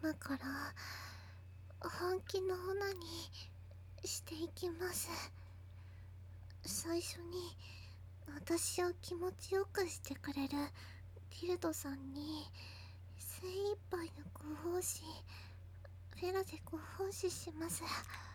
今から本気のオナニーしていきます。最初に私を気持ちよくしてくれるティルドさんに精一杯のご奉仕、フェラでご奉仕します。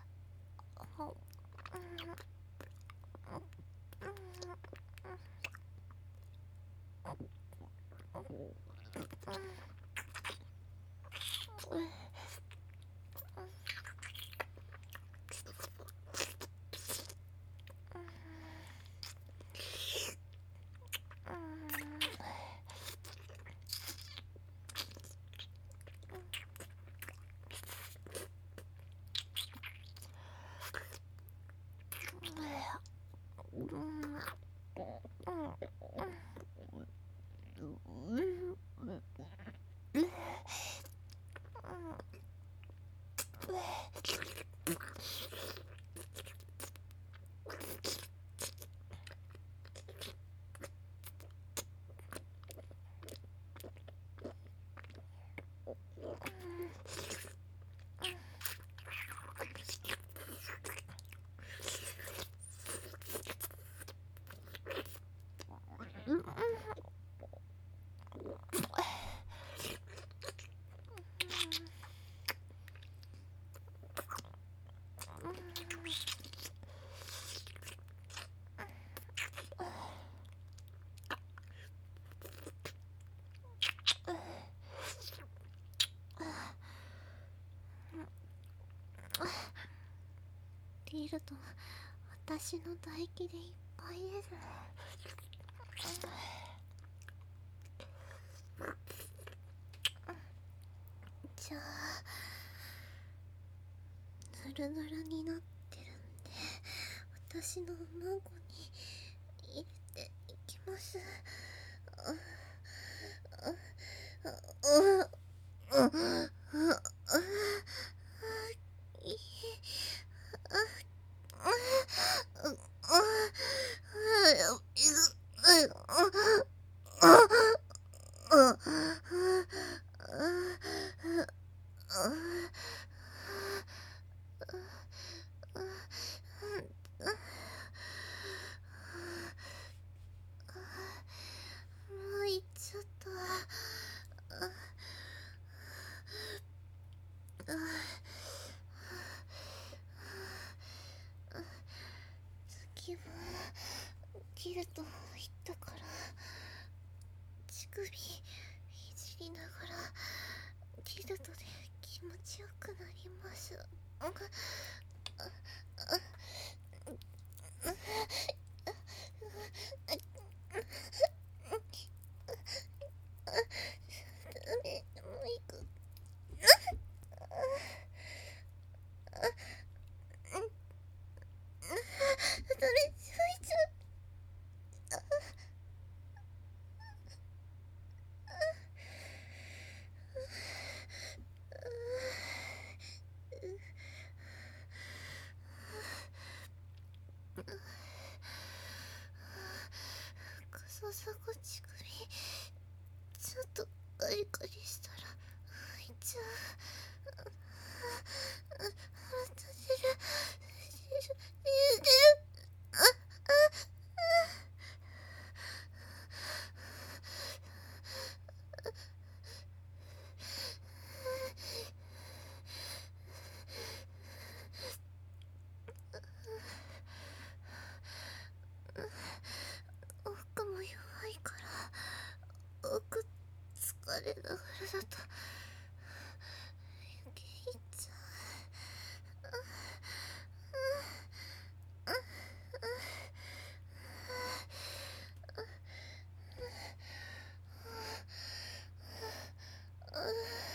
ティルド、私の唾液でいっぱいです。じゃあヌルヌルになってるんで、私のマンコに入れていきます。もういっちゃった。次はキルト言ったから乳首いじりながらキルトで気持ちよくなります。もういく。それちょいちょい。クソサコ乳首ちょっとガリガリしたら開いちゃう。腹立てる。奥も弱いから奥疲れながらだと余計いっちゃう。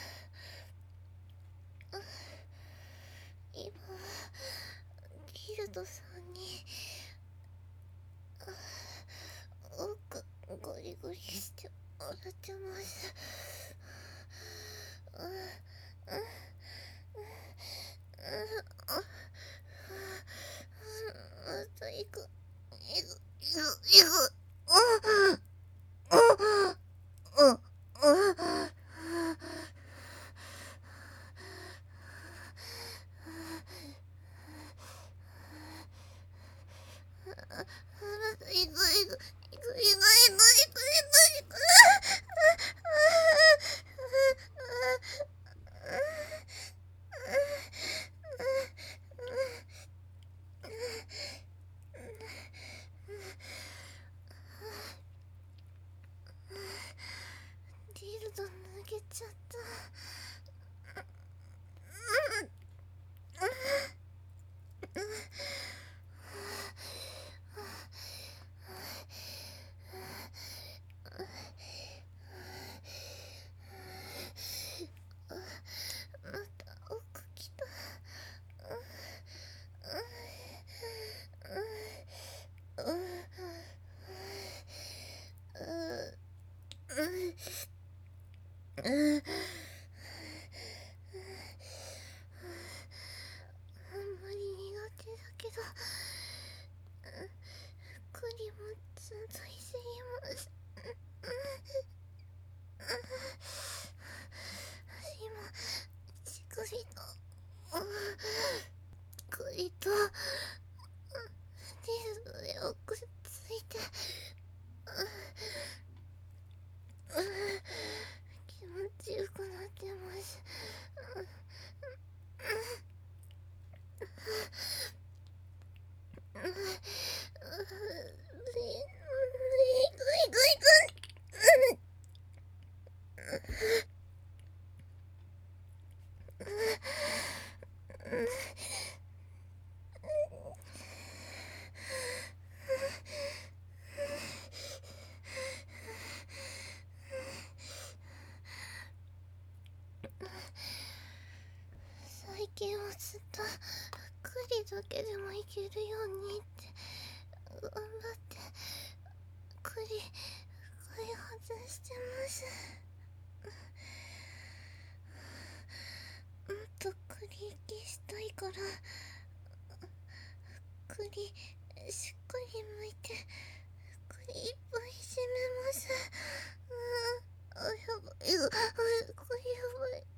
今ギルドさんに奥ゴリゴリしてもらってます。また行く。 ルド脱げちゃった。また奥来た。あんまり苦手だけど、クリもちゃんといじります。今、乳首と栗とディルドでくっついて、気持ちよくなってます。最近はずっとクリだけでもいけるようにって頑張ってクリ開発してます。もっとクリ息したいからクリしっかり剥いてクリいっぱい締めます。やばい、これやばい。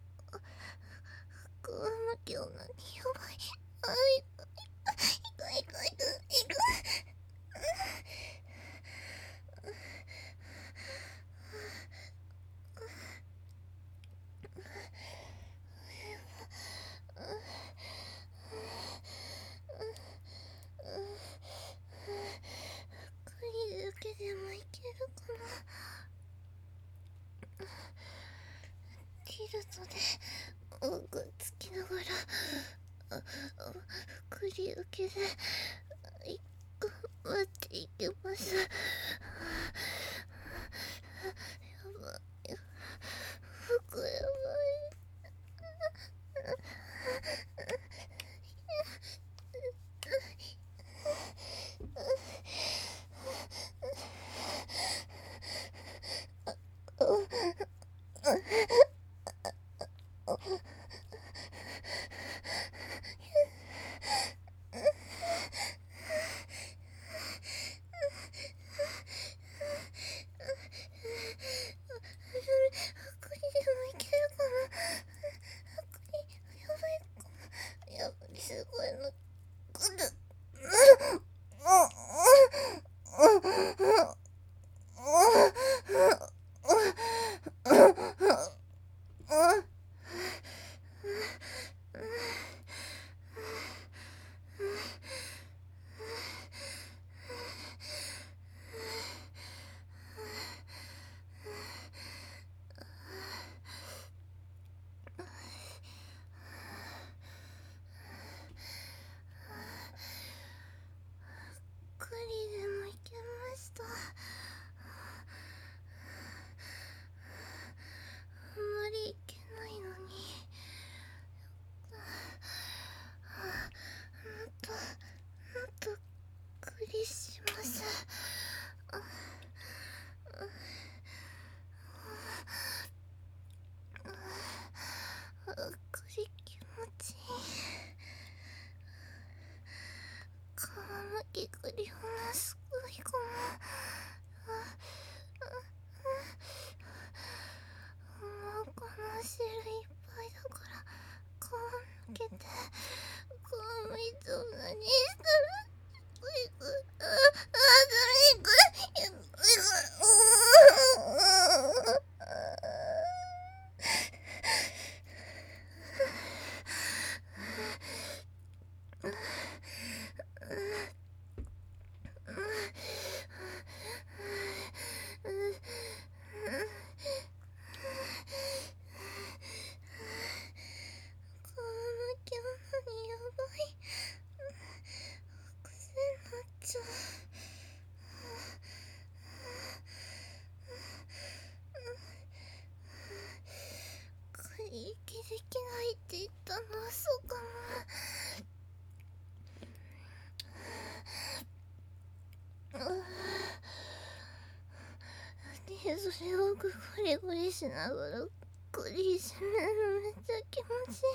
服は今日何やばい。いく。クリだけでもいけるかな。ティルトでくっつきながらクリだけで頑張っていきます。やばい、服やばい。クリでもいけるかな。クリやばいかも。やばい、すごいのくる。クリでもいけました。あんまりいけないのに。もっとクリします。クリ気持ちいい。皮むきクリほなすごいかも。もうこの汁いっぱいだから皮むけて皮むいて何したら息できないって言ったのはそうかも。ねえ、それをゴリゴリしながらクリしめるのめっちゃ気持ちいい。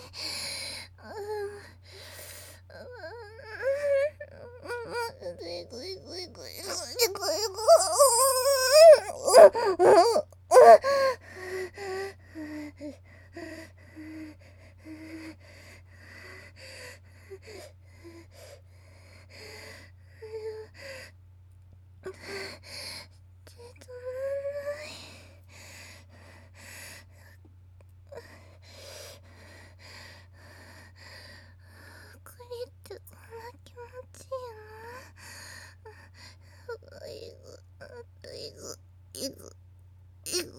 クリってこんな気持ちいいの？いぐいぐいぐ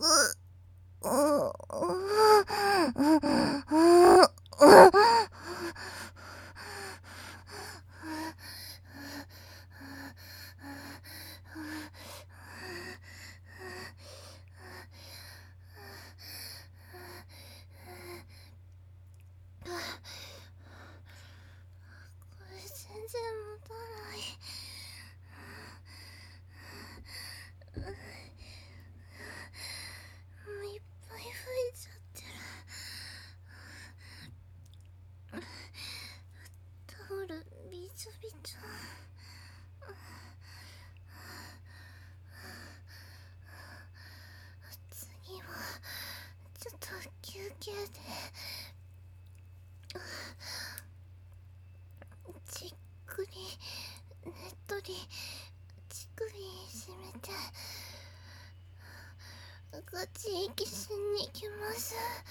これ全然持たない。もういっぱい吹いちゃってる。タオルびちょびちょ。次はちょっと休憩でじっくりねっとり乳首締めてガチ息しに行きます。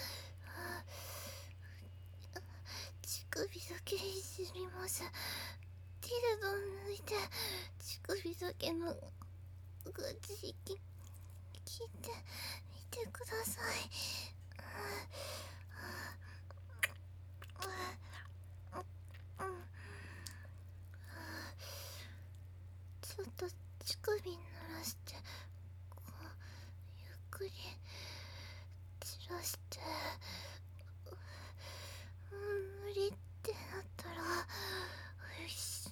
乳首だけいじります。ティルド抜いて乳首だけのガチ息聞いてみてください。ちょっと乳首濡らしてこうゆっくり散らして、無理ってなったらよし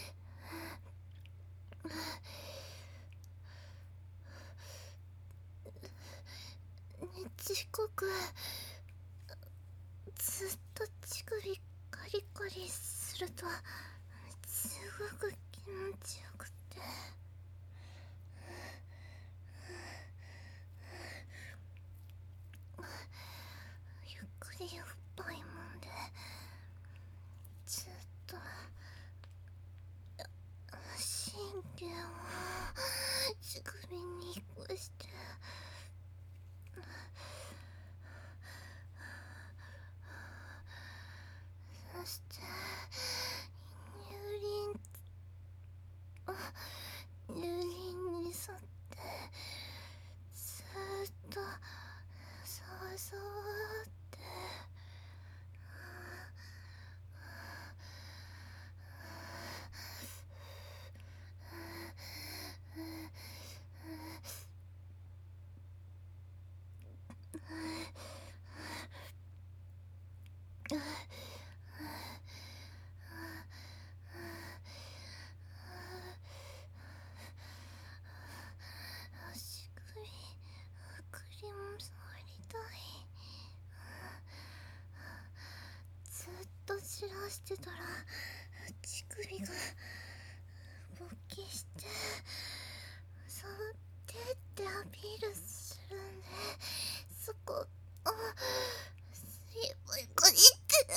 ねちこくずっと乳首カリカリするとすごく気持ちよくて、ゆっくりおっぱいもんでずっと神経を乳首に移してそして乳輪に沿ってずっとそうそうって足首も触りたい。ずっと散らしてたら乳首が勃起して触ってってアピールするんで、そこ水分かりって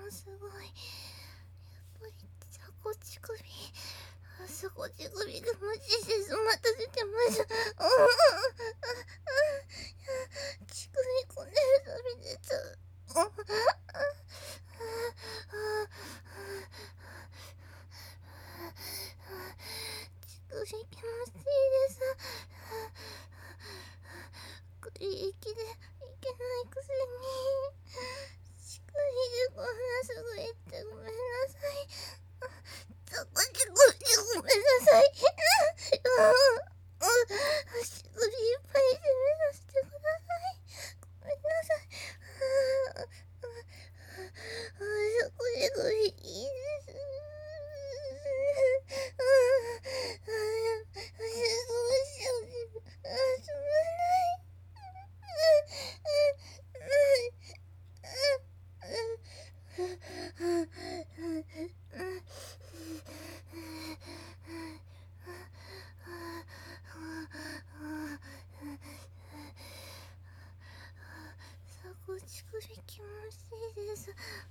すごい。やっぱりザコ乳首、ザコ乳首が無視して待たせてます。乳首こねるたび出ちゃう。乳首気持ちいいです。食い息でいけないくせに乳首でこんなすぐ言ってごめんなさい。ザコ乳首でごめんなさい。乳首いっぱい攻めさせてください。ごめんなさい。ザコ乳首いいです。乳首気持ちいいです。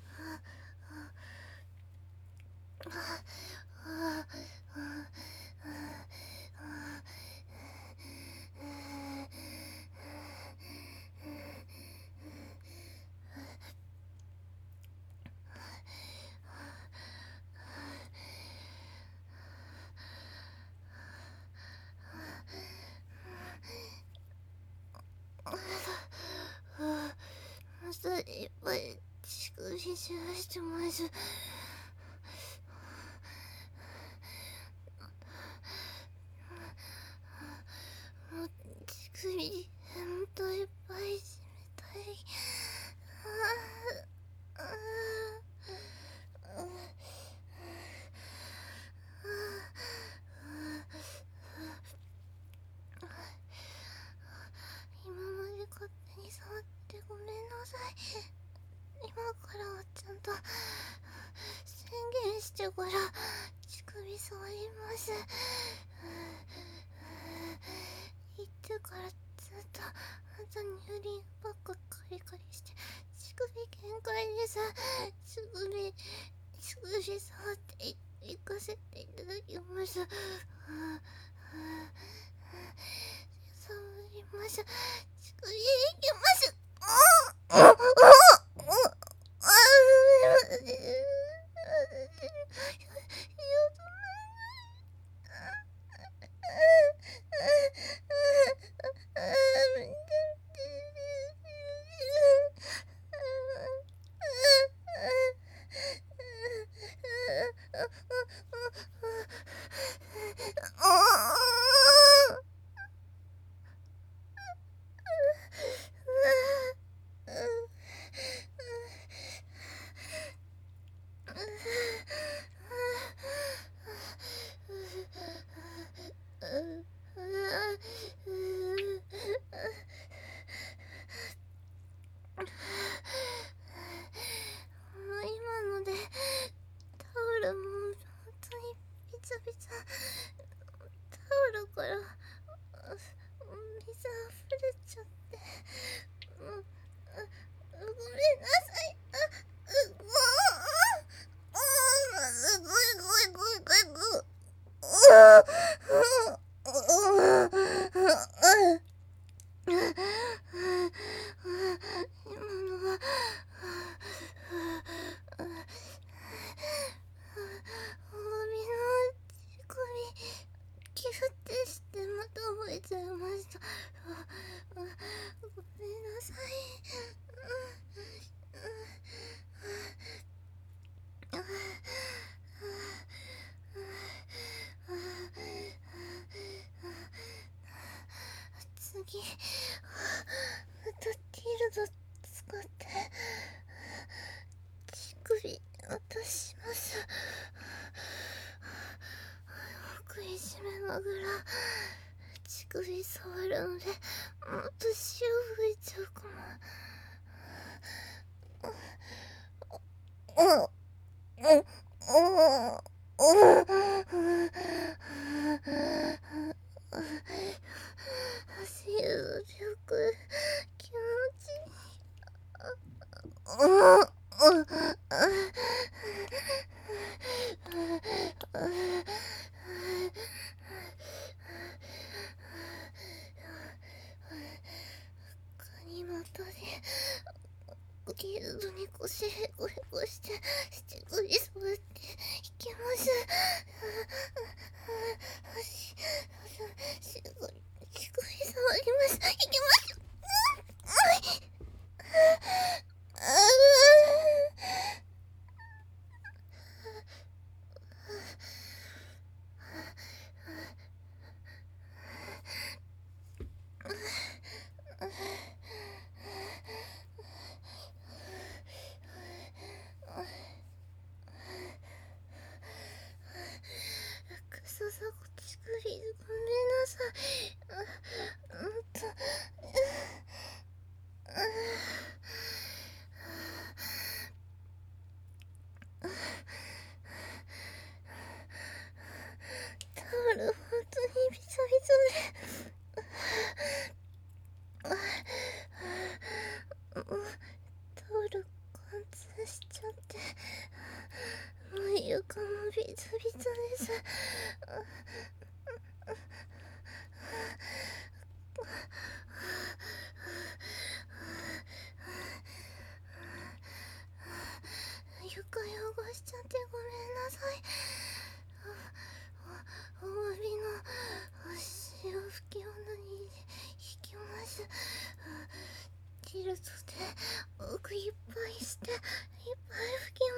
またいっぱい乳首シューしてます。乳首ほんといっぱい締めたい。今まで勝手に触ってごめんなさい。今からはちゃんと宣言してから乳首触ります。言ってからずっとあんた乳輪ばっかカリカリして乳首限界です。乳首触っていかせていただきます。触ります。乳首いきます。今のでタオルも本当にびちゃびちゃ。タオルから水溢れちゃって、ごめんなさい。すごい今のはおみの乳首キュッてしてまた覚えちゃいました。ごめんなさい。次またティルド使って乳首渡します。食いしめながら乳首触るのでもっと塩吹いちゃうかも。走る力気持ちいい。 ギルドに腰へこへこしてぐり添えていきます。しぐり触ります。いきます。クソサコチクリごめんなさい。タオル本当にびちょびちょでタオル貫通しちゃってもう床もびちょびちょです。床汚しちゃってごめんなさい。お詫びの潮吹き女に引きます。ティルトで奥いっぱいしていっぱい吹きます。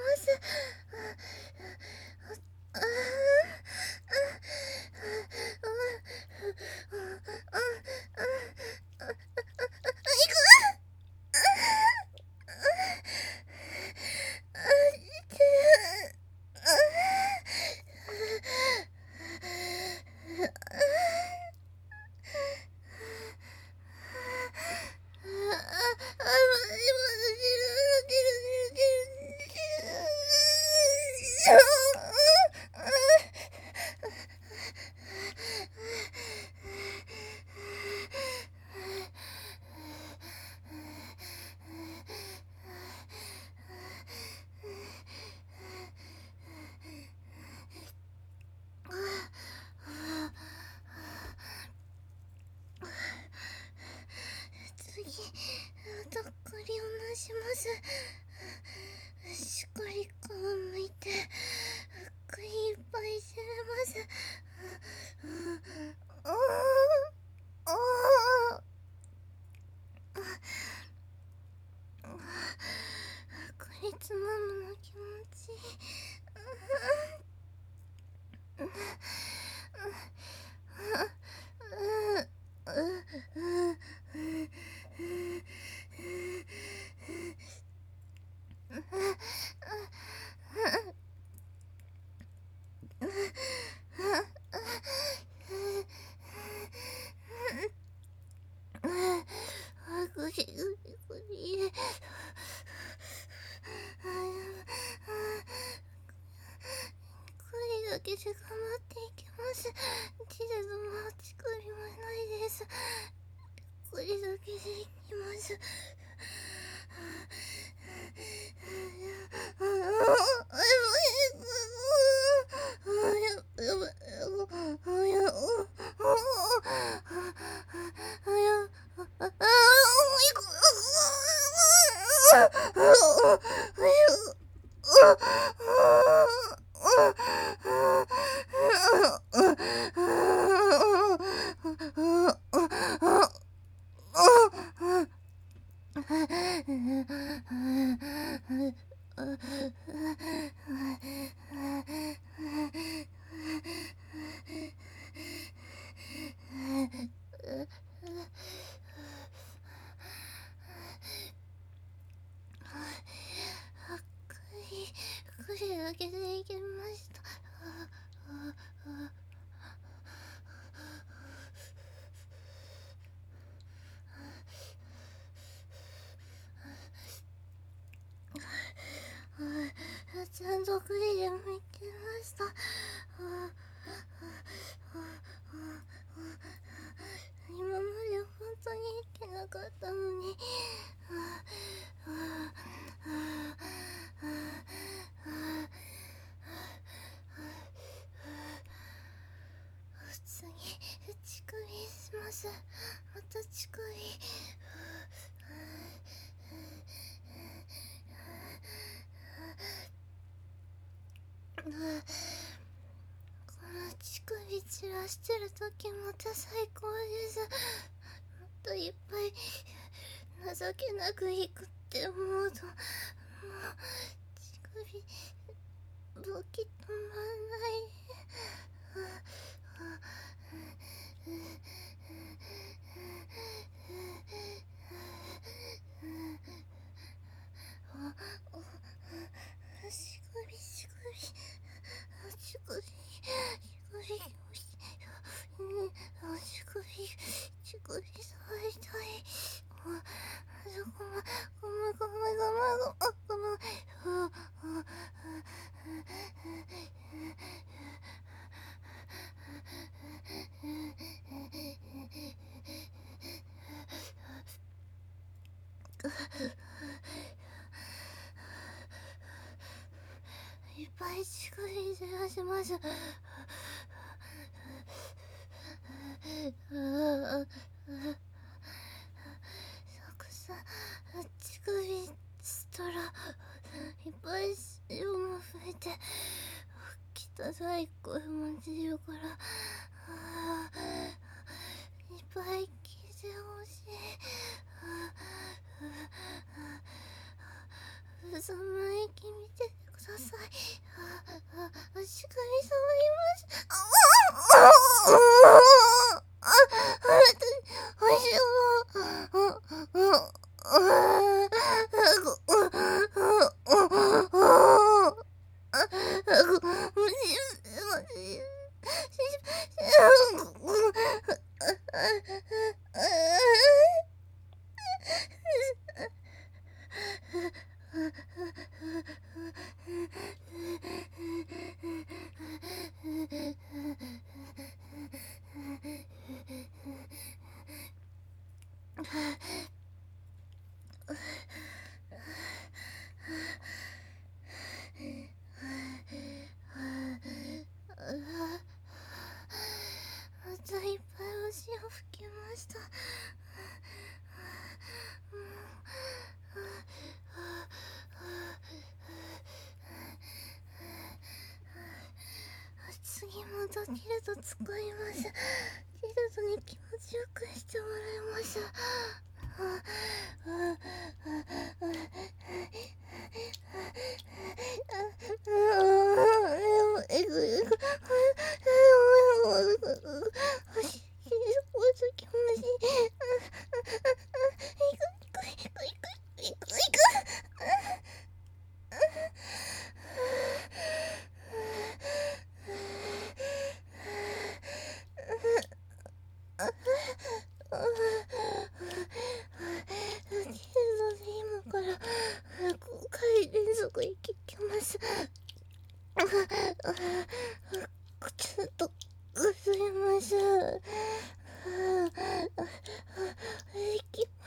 次とっくりおなします。しっかり皮むいて福いっぱいします。これつまむの気持ちいい。だけで頑張っていきます。地図も乳首もないです。これだけでいきます。これだけでいけました。ちゃんとクリでもいけました。今まで本当にいけなかったのに。次、乳首します。また乳首。 してる時また最高です。もっといっぱい情けなくいくって思うと、もう乳首動き止まんない。乳首触りたい。ごめんごめんごめんごめん。いっぱい乳首ずらします。たくさん乳首したらいっぱい量も増えて汚い声も出るから、いっぱい聞いてほしい。寒い息見ててください。乳首触ります。おいしまたいっぱいお塩吹きました。次もドキルト使います。キルトに気持ちよくしてもらいます。今から5回連続息きます。ちょっとぐずります。いきます。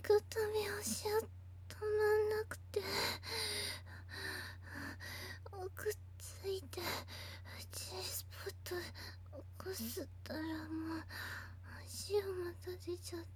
くたび足を止まんなくて、くっついて G スポットこすったらもう足をまた出ちゃって、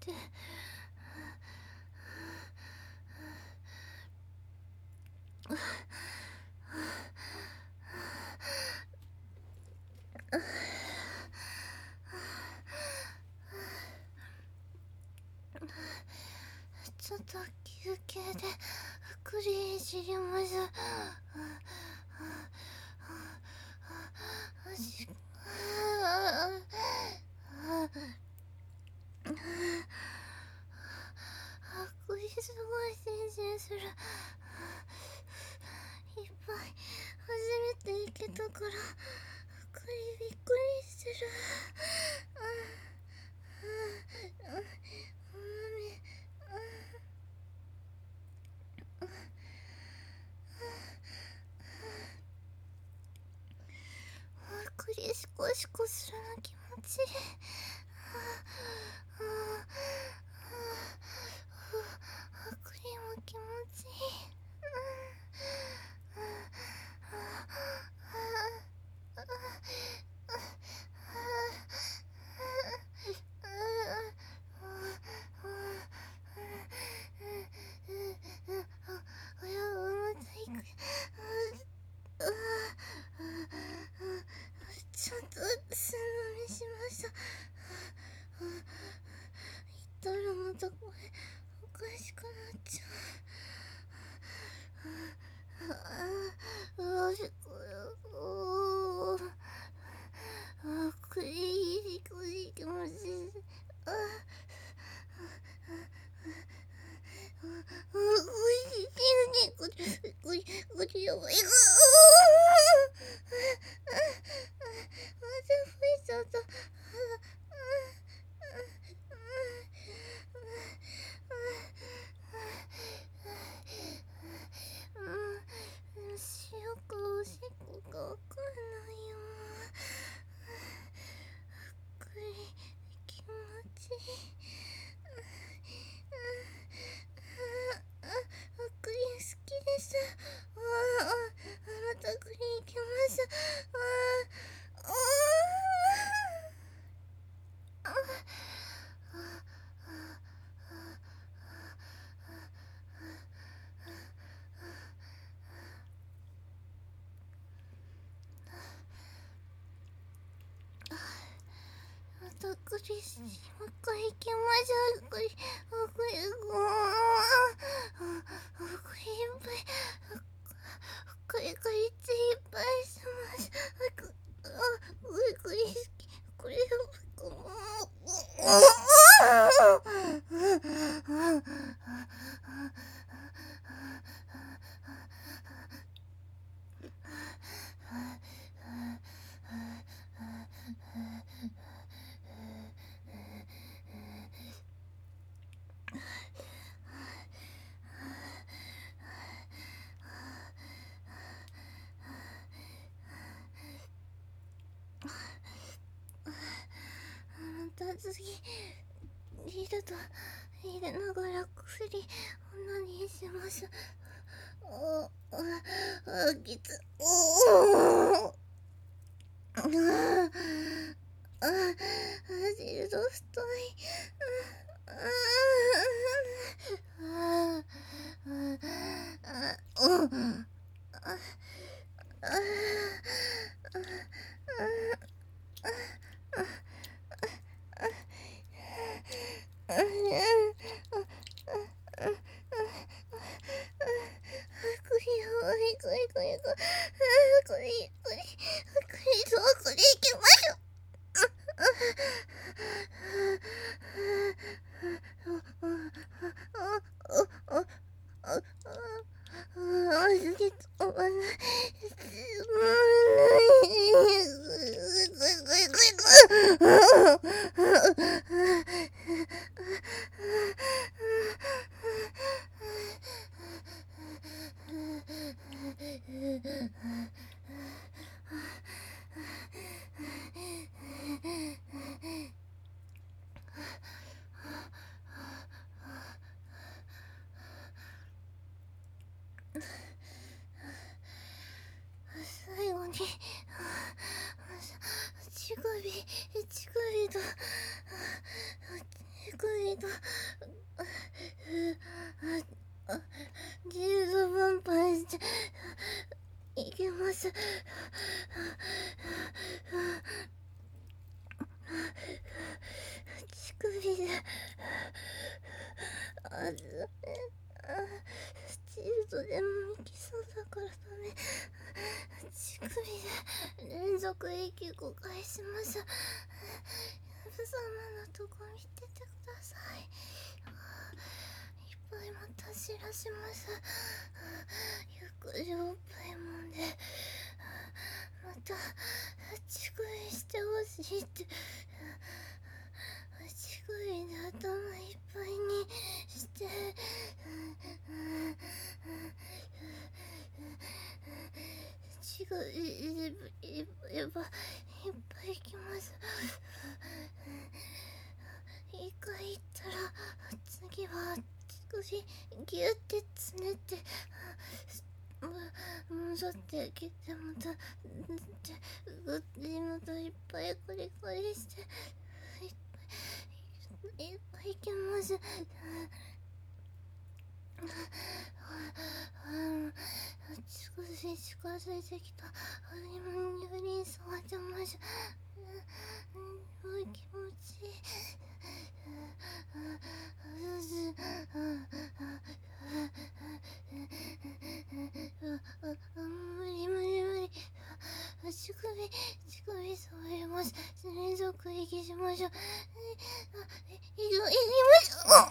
ちょっと休憩でクリーン知りましょう。これすごい先生する。いっぱい初めて行けたからびっくりしてる。クリシコシコするの気持ちいい。クリも気持ちいい。ちょっと素飲みしました。言ったらまたこれおかしくなっちゃう。クリ気持ちいい。これやばい。また増えちゃった。しようかおしっこかわかんないよ。気持ちいい。クリ好きです。またクリ行きます。またクリもう一回行きましょう。クリいっぱいこれいっぱいします。クリ好き。これまた次リルと入れながら薬オナニーします。きつジルド太い。これいきましょう。 とギルド分配していきます。乳首でスチールドでもいきそうだからダメ。乳首で連続息5回します。ヤブ様のとこ見ててください。いっぱいまた知らします。浴場おっぱいもんでまた乳首してほしいって。乳首で頭いっぱいにして乳首でいっぱいいきます。一回いったら次は乳首ギュってつねって戻ってきてまたまたいっぱいコリコリしていっぱいいきます。乳首近づいてきた。今リン触ってます。すごい気持ちいい。無理。乳首触ります。連続息しましょう。いきます。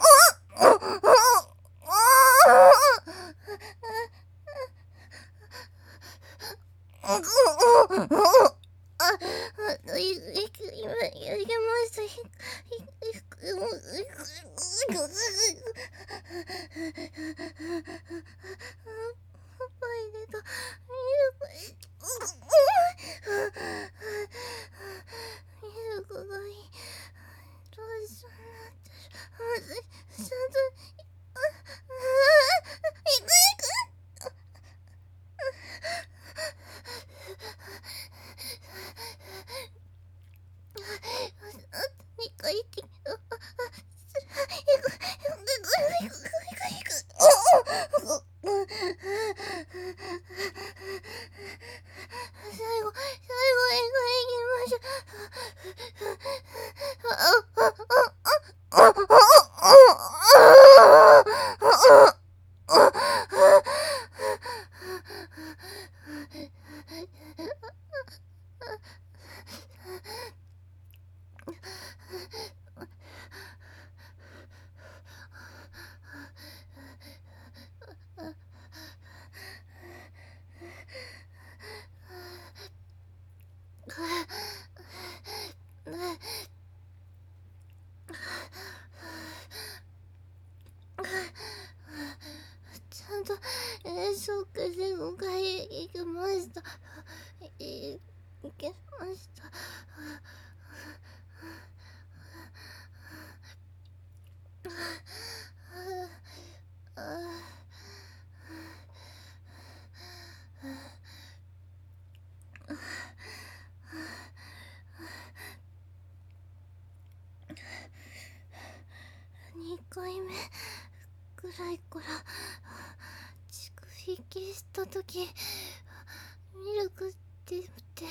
ちゃんとショックで5回行きました。行けました。2回目ぐらいから乳首消したときミルクって言って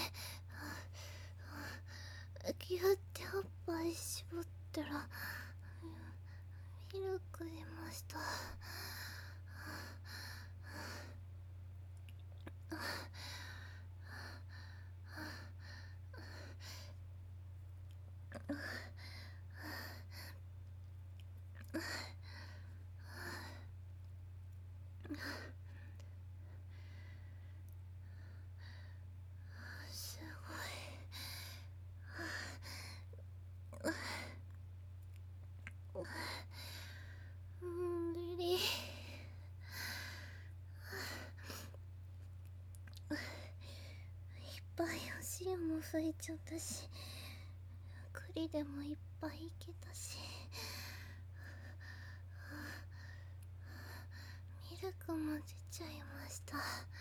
ギュっておっぱい絞ったらミルク出ました。すごい。無理。いっぱいお尻も拭いちゃったし栗でもいっぱいいけたしミルクも出ちゃいました。